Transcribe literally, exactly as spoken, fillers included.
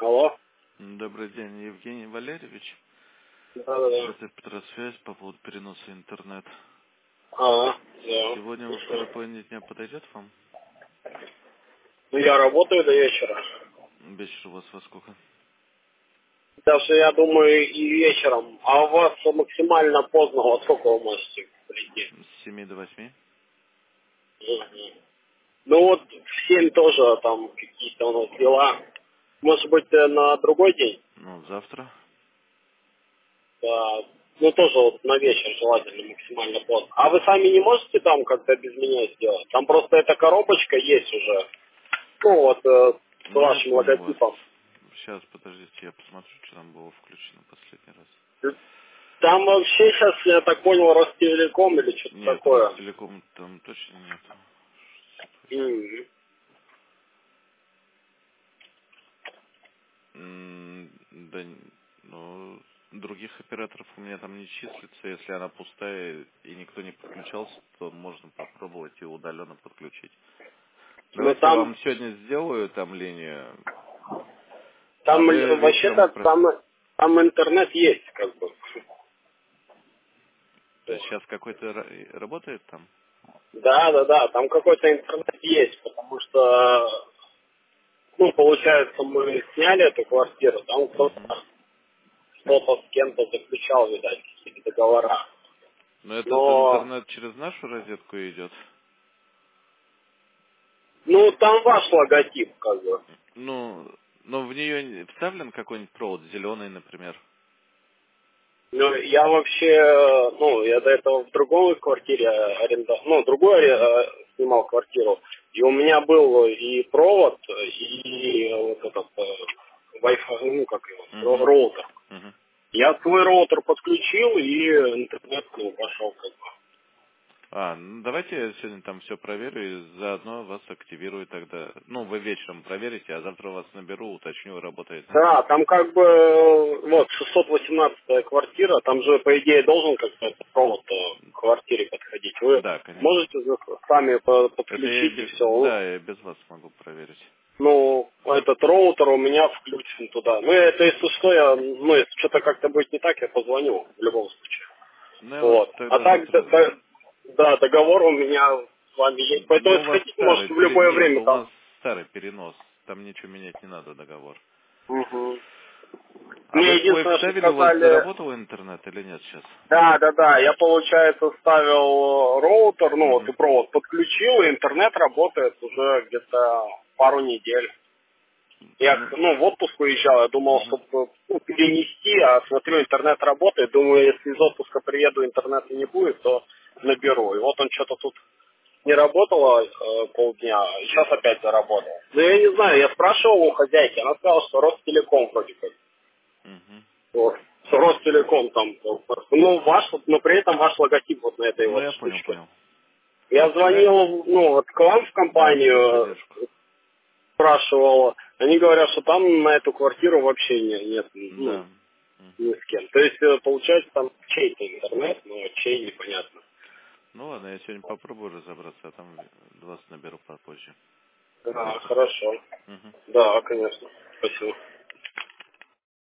Алло. Добрый день, Евгений Валерьевич. Да-да-да. Это Петросвязь по поводу переноса интернет. А, да. Сегодня во Слушаю. второй половине дня подойдет вам? Ну, я работаю до вечера. Вечер у вас во сколько? Даже, я думаю, и вечером. А у вас максимально поздно, во сколько вы можете прийти? С семи до восьми? Мгм. Ну, вот в семь тоже там какие-то у нас дела. Может быть, э, на другой день? Ну, завтра. Да. Ну, тоже вот на вечер желательно максимально поздно. А вы сами не можете там как-то без меня сделать? Там просто эта коробочка есть уже. Ну, вот э, с Ну, я вашим понял вас. логотипом. Сейчас, подождите, я посмотрю, что там было включено последний раз. Там вообще сейчас, я так понял, Ростелеком или что-то Нет, такое. Ростелеком там точно нет. Мгм. М, Да, н- ну, других операторов у меня там не числится. Если она пустая и никто не подключался, то можно попробовать и удаленно подключить. Ну Давайте я там, вам сегодня сделаю там линию, а там вы л- вечером... вообще-то про- там, там интернет есть, как бы. То есть сейчас какой-то ра- работает там? Да, да, да, там какой-то интернет есть, потому что, ну, получается, мы сняли эту квартиру, там Угу. кто-то что-то с кем-то заключал, видать, какие-то договора. Но этот Но, интернет через нашу розетку идет? ну, там ваш логотип, как бы. Ну, но в нее вставлен какой-нибудь провод, зеленый, например? Ну, я вообще, э, ну, я до этого в другой квартире арендовал, ну, другой Угу. э, снимал квартиру, и у меня был и провод, и вот этот э, Wi-Fi, ну, как его, ро- Угу. роутер. Угу. Я свой роутер подключил, и интернет, ну, пошел как бы. А, ну давайте я сегодня там все проверю и заодно вас активирую тогда. Ну, вы вечером проверите, а завтра вас наберу, уточню, работает, нет? Да, там как бы, э, вот, шестьсот восемнадцатая квартира, там же, по идее, должен как-то этот провод э, к квартире подходить. Вы Да, конечно. можете за- сами по- Это я, подключить и бе- все. да, я без вас могу проверить. Ну, этот роутер у меня включен туда. Ну, это если что, я, ну, если что-то как-то будет не так, я позвоню в любом случае. Ну, я вас Вот. А тогда так, да, завтра... да, да, договор у меня с вами есть. Поэтому, Ну, у если вас хотите, старый... можете в пере- любое Нет, время у нас там. старый перенос. Там ничего менять не надо, договор. Мгм. А вы Мне свой единственное, что вставили, у вас сказали, заработал интернет или нет сейчас? да, да, да, я, получается, ставил роутер, ну, вот и Угу. провод подключил, и интернет работает уже где-то пару недель. Я, Ну, ну, в отпуск уезжал, я думал, угу. чтобы ну, перенести, а смотрю, интернет работает. Думаю, если из отпуска приеду, интернета не будет, то наберу. И вот он что-то тут не работало э, полдня, а сейчас опять заработал. Ну, я не знаю, я спрашивал у хозяйки, она сказала, что Ростелеком вроде как. Угу. Вот. Что Ростелеком там. э, Ну, ваш, вот, но при этом ваш логотип вот на этой Ну, вот я понял, штучке. понял. Я Я... звонил, ну, вот к вам в Да, в компанию, техподдержку. спрашивал, они говорят, что там на эту квартиру вообще не- нет, ну, Да. ни Мгм. с кем. То есть, э, получается, там чей-то интернет, но чей непонятно. Ну ладно, я сегодня попробую разобраться, а там вас наберу попозже. Да, Хорошо? хорошо. Мгм. Да, конечно. Спасибо.